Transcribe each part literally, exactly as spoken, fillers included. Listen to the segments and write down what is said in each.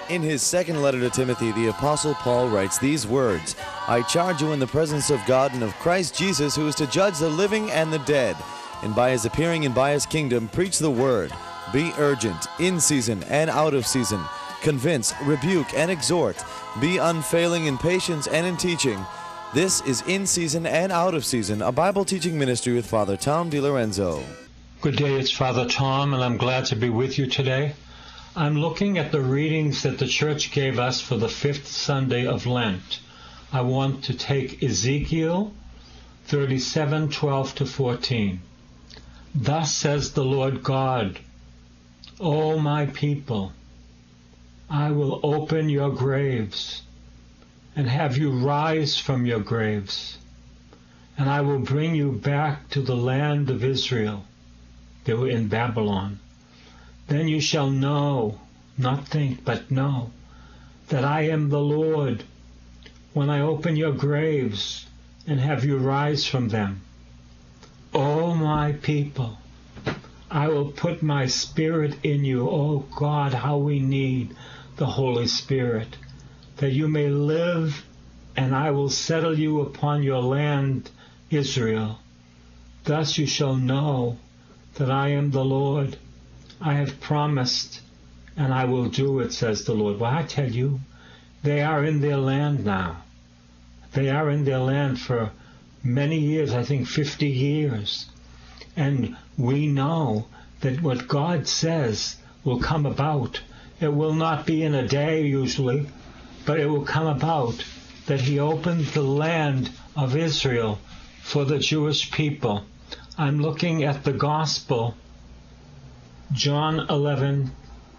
In his second letter to Timothy, the Apostle Paul writes these words, I charge you in the presence of God and of Christ Jesus, who is to judge the living and the dead, and by his appearing and by his kingdom, preach the word. Be urgent, in season and out of season. Convince, rebuke, and exhort. Be unfailing in patience and in teaching. This is In Season and Out of Season, a Bible teaching ministry with Father Tom DiLorenzo. Good day, it's Father Tom, and I'm glad to be with you today. I'm looking at the readings that the church gave us for the fifth Sunday of Lent. I want to take Ezekiel thirty-seven, twelve to fourteen. Thus says the Lord God, O my people, I will open your graves and have you rise from your graves, and I will bring you back to the land of Israel. They were in Babylon. Then you shall know, not think, but know, that I am the Lord, when I open your graves and have you rise from them. O my people, I will put my Spirit in you. O God, how we need the Holy Spirit, that you may live, and I will settle you upon your land, Israel. Thus you shall know that I am the Lord. I have promised, and I will do it, says the Lord. Well, I tell you, they are in their land now. They are in their land for many years, I think fifty years. And we know that what God says will come about. It will not be in a day usually, but it will come about that he opened the land of Israel for the Jewish people. I'm looking at the Gospel, John eleven,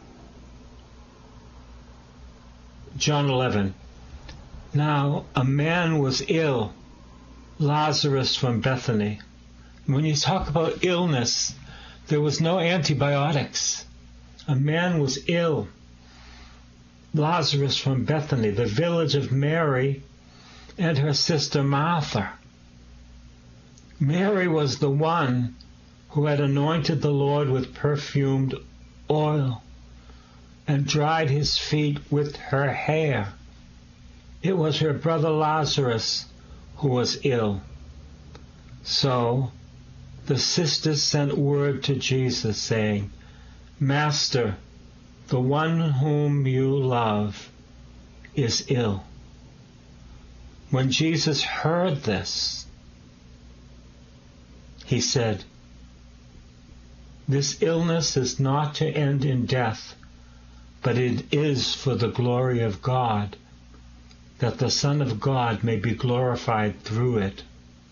John eleven. Now a man was ill, Lazarus from Bethany. When you talk about illness, there was no antibiotics. A man was ill, Lazarus from Bethany, the village of Mary and her sister Martha. Mary was the one who had anointed the Lord with perfumed oil and dried his feet with her hair. It was her brother Lazarus who was ill. So the sisters sent word to Jesus, saying, Master, the one whom you love is ill. When Jesus heard this, he said, This illness is not to end in death, but it is for the glory of God, that the Son of God may be glorified through it.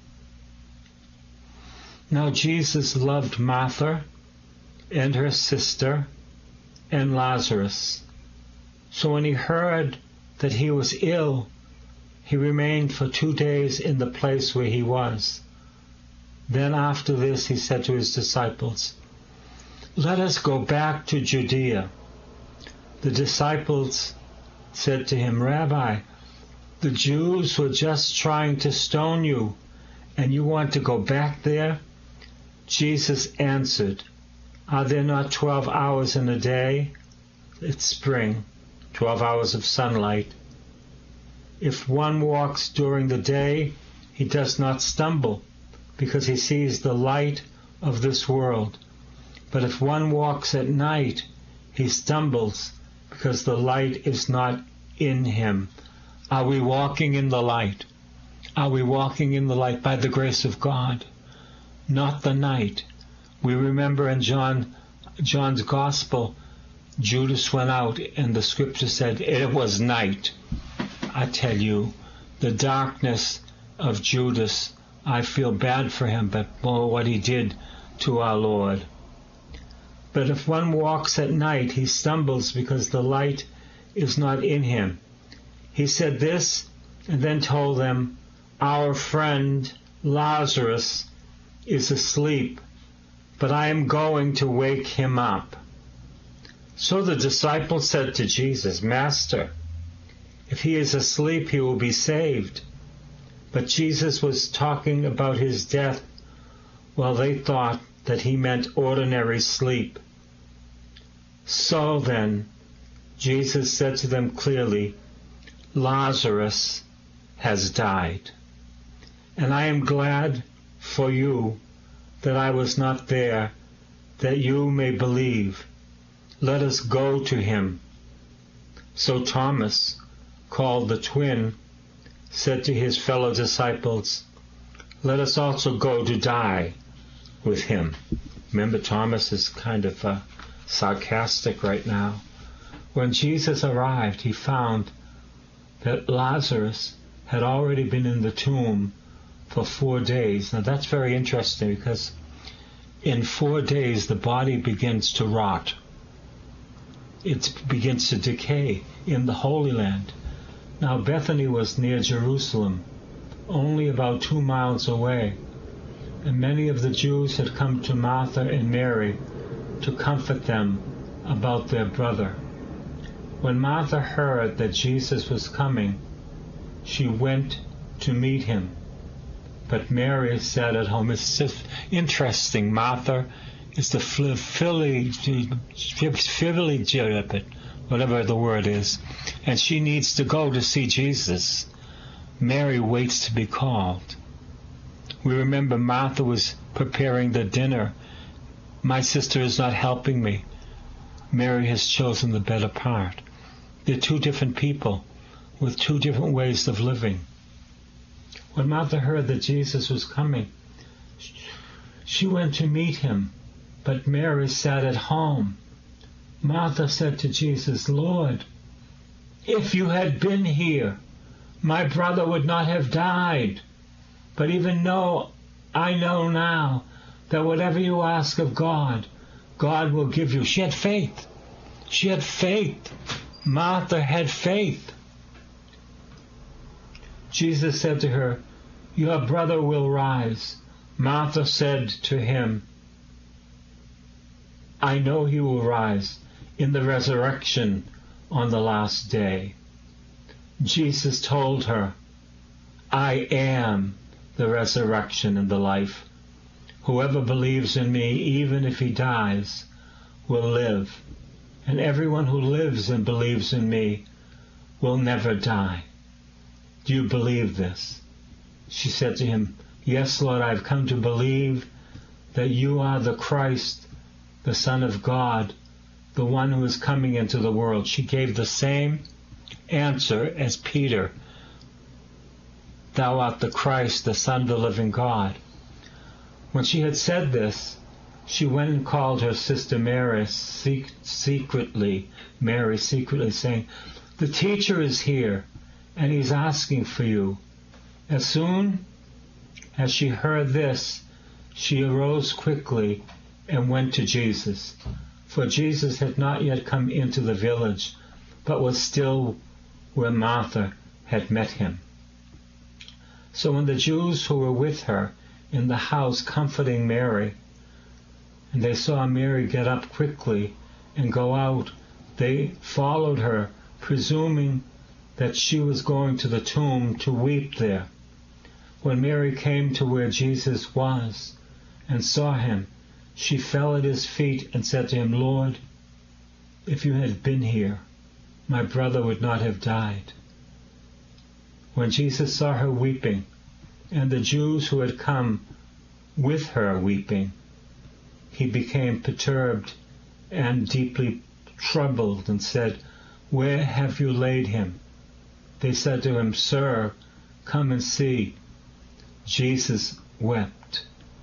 Now Jesus loved Martha and her sister and Lazarus. So when he heard that he was ill, he remained for two days in the place where he was. Then after this he said to his disciples, Let us go back to Judea. The disciples said to him, Rabbi, the Jews were just trying to stone you, and you want to go back there? Jesus answered, Are there not twelve hours in a day? It's spring, twelve hours of sunlight. If one walks during the day, he does not stumble, because he sees the light of this world. But if one walks at night, he stumbles, because the light is not in him. Are we walking in the light? Are we walking in the light by the grace of God? Not the night. We remember in John, John's Gospel, Judas went out and the scripture said it was night. I tell you, the darkness of Judas, I feel bad for him, but oh, what he did to our Lord. But if one walks at night, he stumbles because the light is not in him. He said this and then told them, Our friend Lazarus is asleep, but I am going to wake him up. So the disciples said to Jesus, Master, if he is asleep, he will be saved. But Jesus was talking about his death, while they thought that he meant ordinary sleep. So then, Jesus said to them clearly, Lazarus has died. And I am glad for you that I was not there, that you may believe. Let us go to him. So Thomas, called the twin, said to his fellow disciples, let us also go to die with him. Remember, Thomas is kind of uh, sarcastic right now. When Jesus arrived, he found that Lazarus had already been in the tomb for four days. Now that's very interesting, because in four days the body begins to rot. It begins to decay in the Holy Land. Now Bethany was near Jerusalem, only about two miles away, and many of the Jews had come to Martha and Mary to comfort them about their brother. When Martha heard that Jesus was coming, she went to meet him. But Mary sat at home. It's just interesting. Martha is the philly, whatever the word is, and she needs to go to see Jesus. Mary waits to be called. We remember Martha was preparing the dinner. My sister is not helping me. Mary has chosen the better part. They're two different people with two different ways of living. When Martha heard that Jesus was coming, she went to meet him, but Mary sat at home. Martha said to Jesus, Lord, if you had been here, my brother would not have died. But even though I know now that whatever you ask of God, God will give you. She had faith. She had faith. Martha had faith. Jesus said to her, your brother will rise. Martha said to him, I know he will rise in the resurrection on the last day. Jesus told her, I am the resurrection and the life. Whoever believes in me, even if he dies, will live. And everyone who lives and believes in me will never die. Do you believe this? She said to him, yes, Lord, I've come to believe that you are the Christ, the Son of God, the one who is coming into the world. She gave the same answer as Peter. Thou art the Christ, the Son of the living God. When she had said this, she went and called her sister Mary secretly, Mary secretly, saying, the teacher is here, and he's asking for you. As soon as she heard this, she arose quickly and went to Jesus. For Jesus had not yet come into the village, but was still where Martha had met him. So when the Jews who were with her in the house comforting Mary, and they saw Mary get up quickly and go out, they followed her, presuming that she was going to the tomb to weep there. When Mary came to where Jesus was and saw him, she fell at his feet and said to him, Lord, if you had been here, my brother would not have died. When Jesus saw her weeping, and the Jews who had come with her weeping, he became perturbed and deeply troubled and said, where have you laid him? They said to him, Sir, come and see. Jesus wept.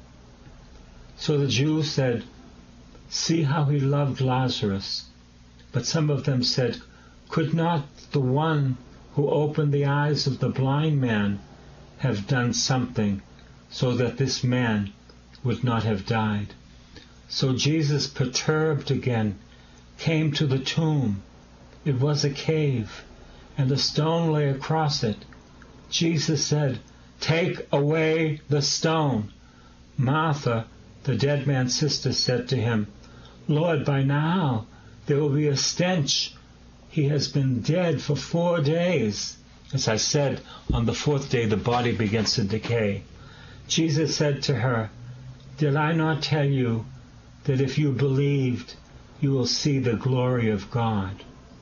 So the Jews said, see how he loved Lazarus. But some of them said, could not the one who opened the eyes of the blind man have done something so that this man would not have died? So Jesus, perturbed again, came to the tomb. It was a cave, and a stone lay across it. Jesus said, take away the stone. Martha, the dead man's sister, said to him, Lord, by now there will be a stench. He has been dead for four days. As I said, on the fourth day the body begins to decay. Jesus said to her, did I not tell you that if you believed, you will see the glory of God?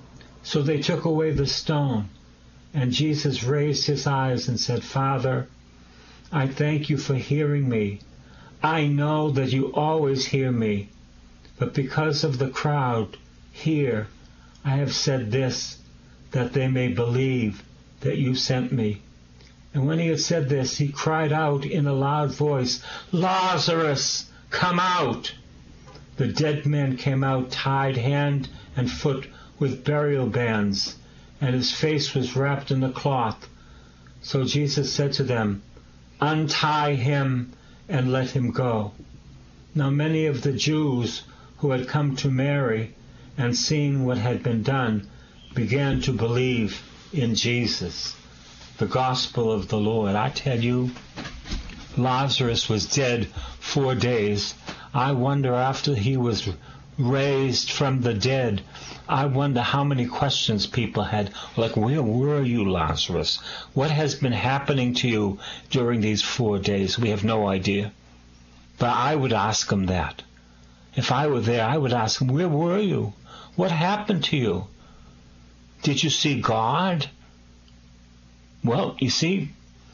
So they took away the stone, and Jesus raised his eyes and said, Father, I thank you for hearing me. I know that you always hear me, but because of the crowd here, I have said this, that they may believe that you sent me. And when he had said this, he cried out in a loud voice, Lazarus, come out! The dead man came out, tied hand and foot with burial bands, and his face was wrapped in a cloth. So Jesus said to them, Untie him and let him go. Now many of the Jews who had come to Mary and seen what had been done began to believe in Jesus. The gospel of the Lord. I tell you, Lazarus was dead four days. I wonder, after he was raised from the dead, I wonder how many questions people had. Like, where were you, Lazarus? What has been happening to you during these four days? We have no idea. But I would ask him that. If I were there, I would ask him, where were you? What happened to you? Did you see God? Well, you see,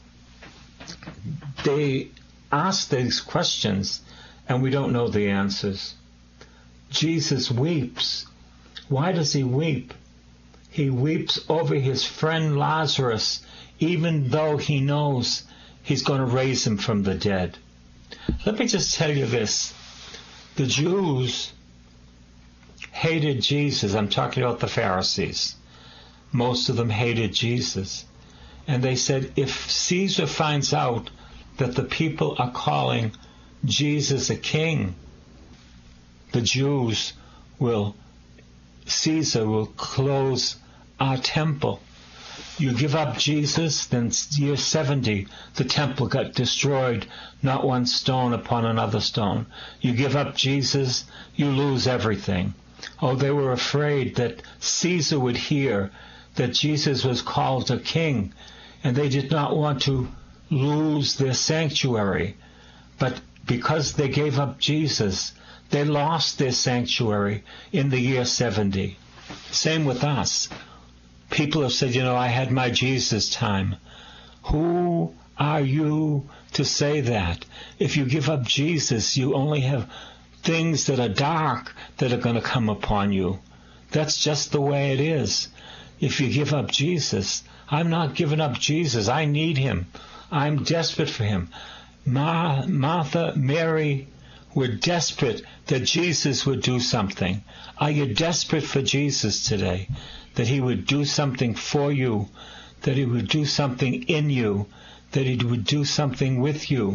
they ask these questions, and we don't know the answers. Jesus weeps. Why does he weep? He weeps over his friend Lazarus, even though he knows he's going to raise him from the dead. Let me just tell you this. The Jews hated Jesus. I'm talking about the Pharisees. Most of them hated Jesus. And they said, if Caesar finds out that the people are calling Jesus a king, the Jews will, Caesar will close our temple. You give up Jesus, then year seventy, the temple got destroyed, not one stone upon another stone. You give up Jesus, you lose everything. Oh, they were afraid that Caesar would hear that Jesus was called a king, and they did not want to lose their sanctuary. But because they gave up Jesus, they lost their sanctuary in the year seventy. Same with us. People have said, you know, I had my Jesus time. Who are you to say that? If you give up Jesus, you only have things that are dark that are going to come upon you. That's just the way it is. If you give up Jesus, I'm not giving up Jesus. I need him. I'm desperate for him. Ma- Martha, Mary were desperate that Jesus would do something. Are you desperate for Jesus today? That he would do something for you, that he would do something in you, that he would do something with you.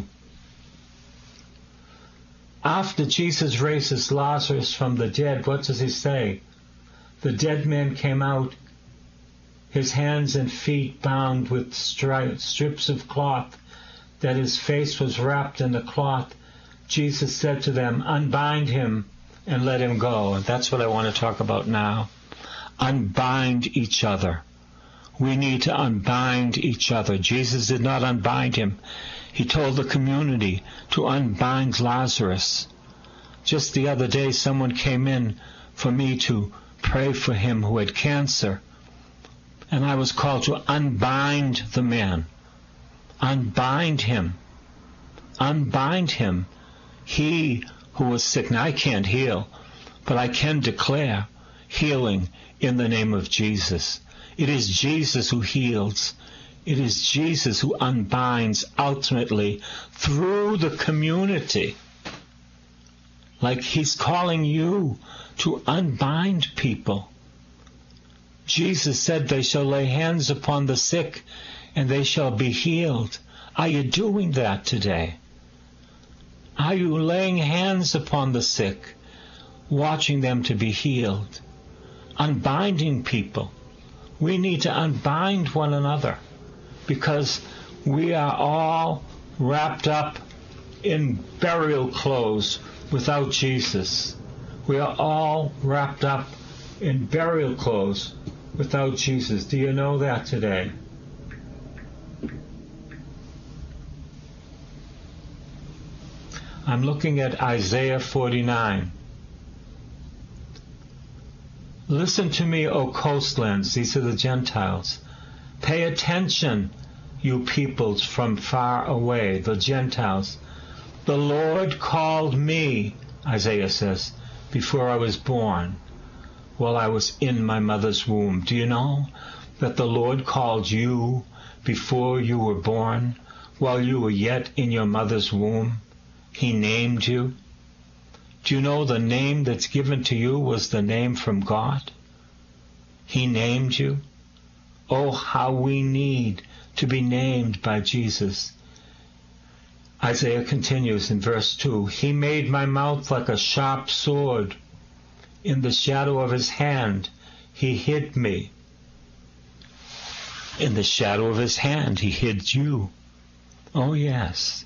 After Jesus raises Lazarus from the dead, what does he say? The dead man came out, his hands and feet bound with stri- strips of cloth, that his face was wrapped in the cloth. Jesus said to them, unbind him and let him go. And that's what I want to talk about now. Unbind each other. We need to unbind each other. Jesus did not unbind him. He told the community to unbind Lazarus. Just the other day, someone came in for me to pray for him who had cancer. And I was called to unbind the man. Unbind him. Unbind him. He who was sick. Now, I can't heal, but I can declare healing in the name of Jesus. It is Jesus who heals. It is Jesus who unbinds ultimately through the community. Like he's calling you to unbind people. Jesus said they shall lay hands upon the sick and they shall be healed. Are you doing that today? Are you laying hands upon the sick, watching them to be healed? Unbinding people. We need to unbind one another because we are all wrapped up in burial clothes without Jesus. We are all wrapped up in burial clothes without Jesus. Do you know that today? I'm looking at Isaiah forty-nine. Listen to me, O coastlands. These are the Gentiles. Pay attention, you peoples from far away, the Gentiles. The Lord called me, Isaiah says, before I was born, while I was in my mother's womb. Do you know that the Lord called you before you were born, while you were yet in your mother's womb? He named you. Do you know the name that's given to you was the name from God? He named you. Oh, how we need to be named by Jesus. Isaiah continues in verse two. He made my mouth like a sharp sword. In the shadow of his hand, he hid me. In the shadow of his hand, he hid you. Oh, yes.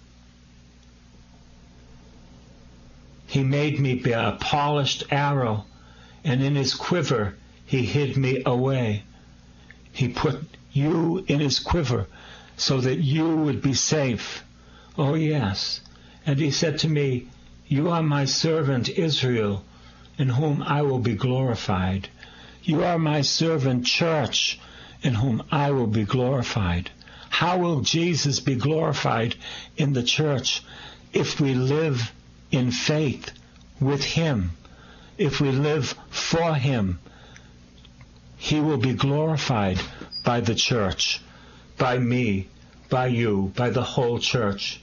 He made me bear a polished arrow, and in his quiver he hid me away. He put you in his quiver so that you would be safe. Oh, yes. And he said to me, you are my servant Israel, in whom I will be glorified. You are my servant church, in whom I will be glorified. How will Jesus be glorified in the church? If we live in faith with him, if we live for him, he will be glorified by the church, by me, by you, by the whole church.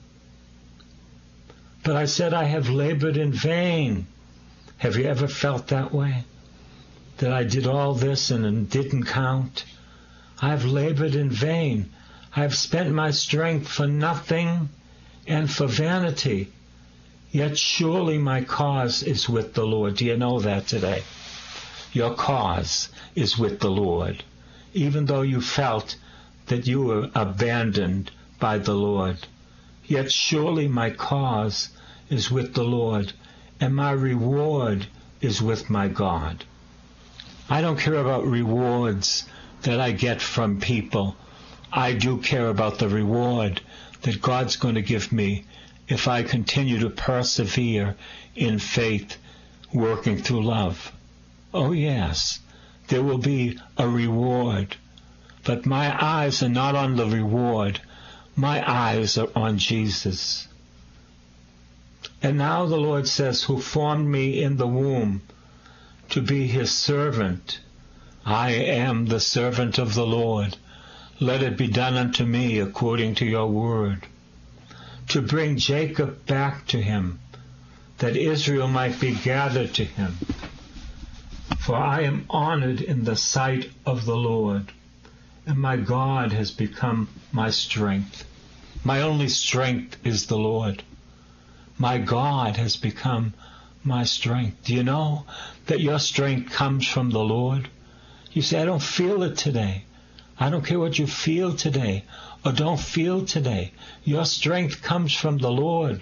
But I said I have labored in vain. Have you ever felt that way? That I did all this and it didn't count? I have labored in vain. I have spent my strength for nothing and for vanity. Yet surely my cause is with the Lord. Do you know that today? Your cause is with the Lord. Even though you felt that you were abandoned by the Lord. Yet surely my cause is with the Lord, and my reward is with my God. I don't care about rewards that I get from people. I do care about the reward that God's going to give me if I continue to persevere in faith, working through love. Oh yes, there will be a reward. But my eyes are not on the reward. My eyes are on Jesus. And now the Lord says, who formed me in the womb to be his servant. I am the servant of the Lord. Let it be done unto me according to your word. To bring Jacob back to him, that Israel might be gathered to him. For I am honored in the sight of the Lord, and my God has become my strength. My only strength is the Lord. My God has become my strength. Do you know that your strength comes from the Lord? You say, I don't feel it today. I don't care what you feel today or don't feel today. Your strength comes from the Lord.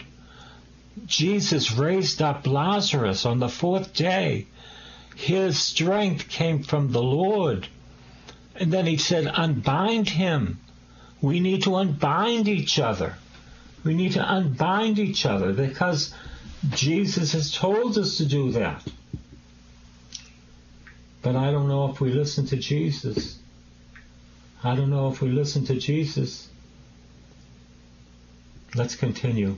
Jesus raised up Lazarus on the fourth day. His strength came from the Lord. And then he said, unbind him. We need to unbind each other. We need to unbind each other because Jesus has told us to do that. But I don't know if we listen to Jesus. I don't know if we listen to Jesus. Let's continue.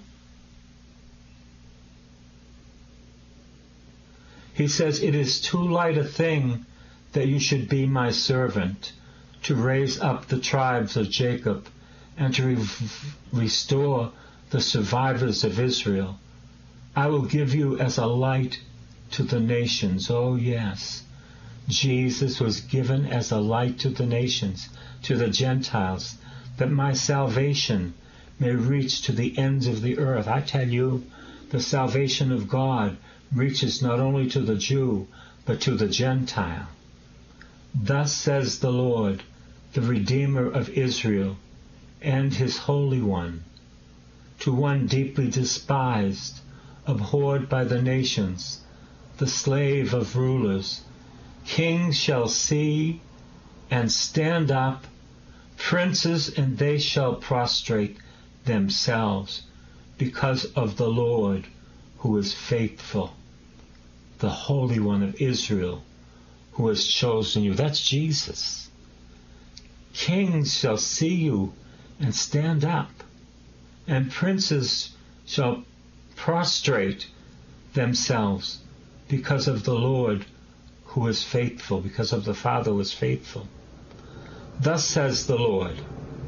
He says, it is too light a thing that you should be my servant, to raise up the tribes of Jacob, and to re- restore the survivors of Israel. I will give you as a light to the nations. Oh, yes. Jesus was given as a light to the nations, to the Gentiles, that my salvation may reach to the ends of the earth. I tell you, the salvation of God reaches not only to the Jew, but to the Gentile. Thus says the Lord, the Redeemer of Israel, and his Holy One, to one deeply despised, abhorred by the nations, the slave of rulers. Kings shall see and stand up, princes, and they shall prostrate themselves, because of the Lord who is faithful, the Holy One of Israel, who has chosen you. That's Jesus. Kings shall see you and stand up, and princes shall prostrate themselves because of the Lord who is faithful, because of the Father who is faithful. Thus says the Lord,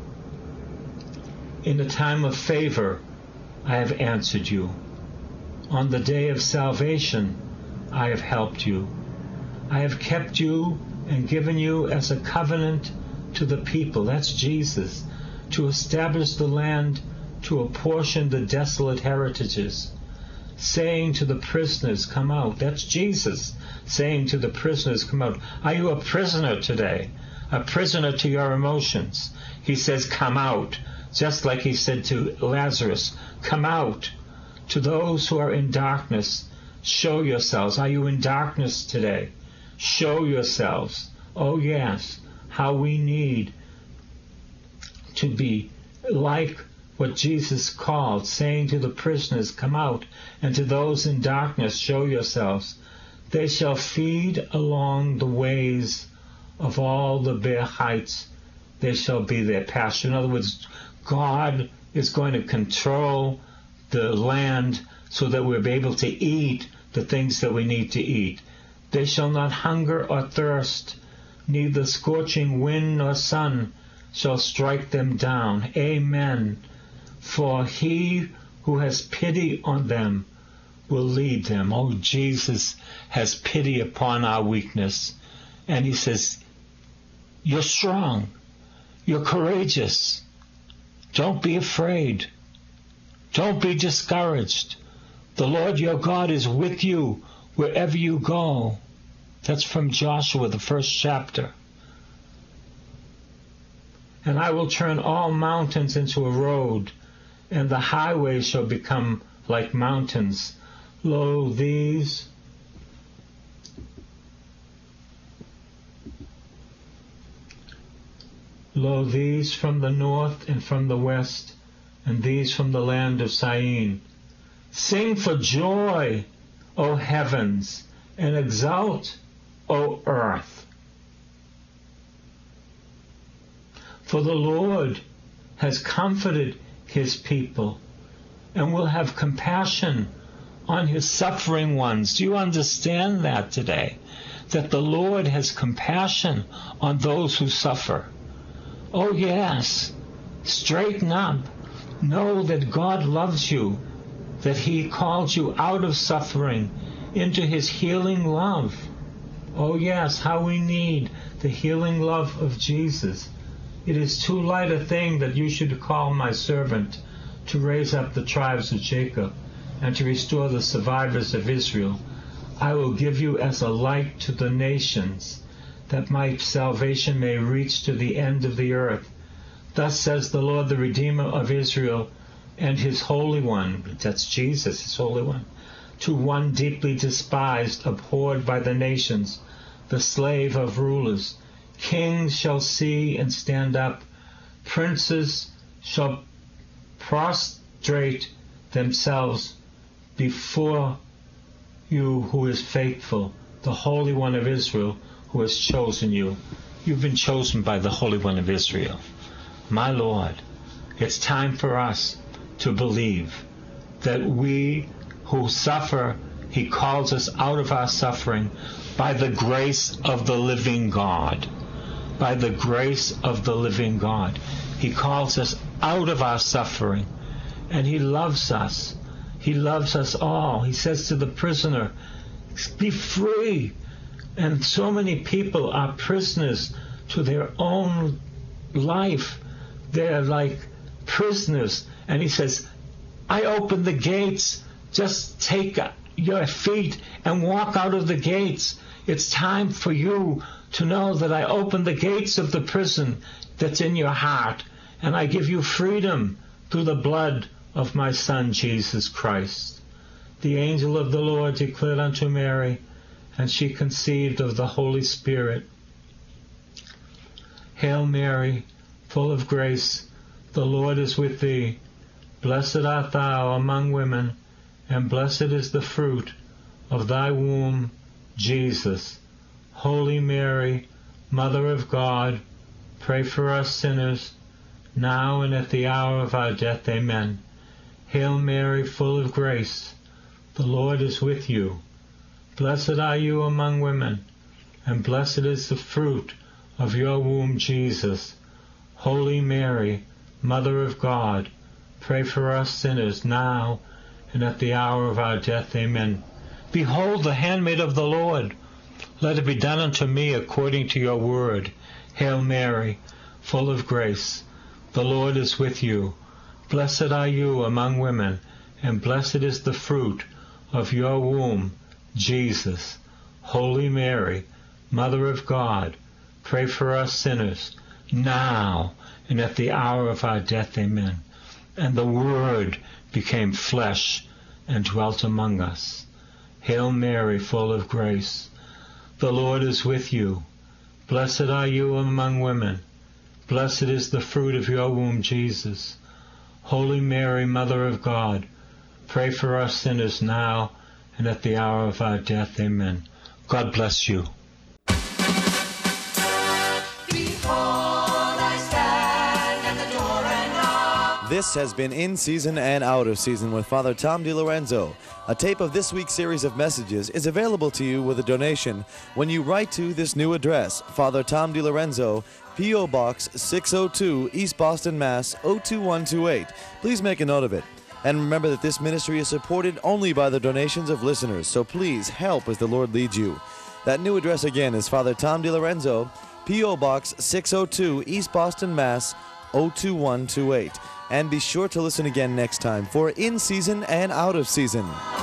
in the time of favor I have answered you. On the day of salvation I have helped you. I have kept you and given you as a covenant to the people. That's Jesus. To establish the land, to apportion the desolate heritages. Saying to the prisoners, come out. That's Jesus saying to the prisoners, come out. Are you a prisoner today? A prisoner to your emotions? He says, come out. Just like he said to Lazarus, come out. To those who are in darkness, show yourselves. Are you in darkness today? Show yourselves. Oh yes, how we need to be like what Jesus called, saying to the prisoners, come out, and to those in darkness, show yourselves. They shall feed along the ways of all the bare heights. They shall be their pasture. In other words, God is going to control the land so that we'll be able to eat the things that we need to eat. They shall not hunger or thirst, neither scorching wind nor sun shall strike them down. Amen. For he who has pity on them will lead them. Oh, Jesus has pity upon our weakness. And he says, you're strong. You're courageous. Don't be afraid. Don't be discouraged. The Lord your God is with you wherever you go. That's from Joshua, the first chapter. And I will turn all mountains into a road, and the highways shall become like mountains. Lo, these Lo, these from the north and from the west, and these from the land of Syene. Sing for joy, O heavens, and exult, O earth. For the Lord has comforted his people and will have compassion on his suffering ones. Do you understand that today? That the Lord has compassion on those who suffer. Oh yes, straighten up. Know that God loves you, that he called you out of suffering into his healing love. Oh yes, how we need the healing love of Jesus. It is too light a thing that you should call my servant to raise up the tribes of Jacob and to restore the survivors of Israel. I will give you as a light to the nations, that my salvation may reach to the end of the earth. Thus says the Lord, the Redeemer of Israel, and his Holy One, that's Jesus, his Holy One, to one deeply despised, abhorred by the nations, the slave of rulers. Kings shall see and stand up. Princes shall prostrate themselves before you who is faithful, the Holy One of Israel, who has chosen you. You've been chosen by the Holy One of Israel. My Lord, it's time for us to believe that we who suffer, he calls us out of our suffering by the grace of the living God. By the grace of the living God. He calls us out of our suffering, and he loves us. He loves us all. He says to the prisoner, be free. And so many people are prisoners to their own life. They're like prisoners. And he says, I open the gates. Just take your feet and walk out of the gates. It's time for you to know that I open the gates of the prison that's in your heart, and I give you freedom through the blood of my Son, Jesus Christ. The angel of the Lord declared unto Mary, and she conceived of the Holy Spirit. Hail Mary, full of grace, the Lord is with thee. Blessed art thou among women, and blessed is the fruit of thy womb, Jesus. Holy Mary, Mother of God, pray for us sinners, now and at the hour of our death. Amen. Hail Mary, full of grace, the Lord is with you. Blessed are you among women, and blessed is the fruit of your womb, Jesus. Holy Mary, Mother of God, pray for us sinners, now and at the hour of our death. Amen. Behold the handmaid of the Lord. Let it be done unto me according to your word. Hail Mary, full of grace, the Lord is with you. Blessed are you among women, and blessed is the fruit of your womb, Jesus. Holy Mary, Mother of God, pray for us sinners, now and at the hour of our death. Amen. And the Word became flesh and dwelt among us. Hail Mary, full of grace, the Lord is with you. Blessed are you among women. Blessed is the fruit of your womb, Jesus. Holy Mary, Mother of God, pray for us sinners now and at the hour of our death. Amen. God bless you. This has been In Season and Out of Season with Father Tom DiLorenzo. A tape of this week's series of messages is available to you with a donation when you write to this new address, Father Tom DiLorenzo, P O. Box six oh two, East Boston, Mass. oh two one two eight. Please make a note of it. And remember that this ministry is supported only by the donations of listeners, so please help as the Lord leads you. That new address again is Father Tom DiLorenzo, P O. Box six oh two, East Boston, Mass. oh two one two eight. And be sure to listen again next time for In Season and Out of Season.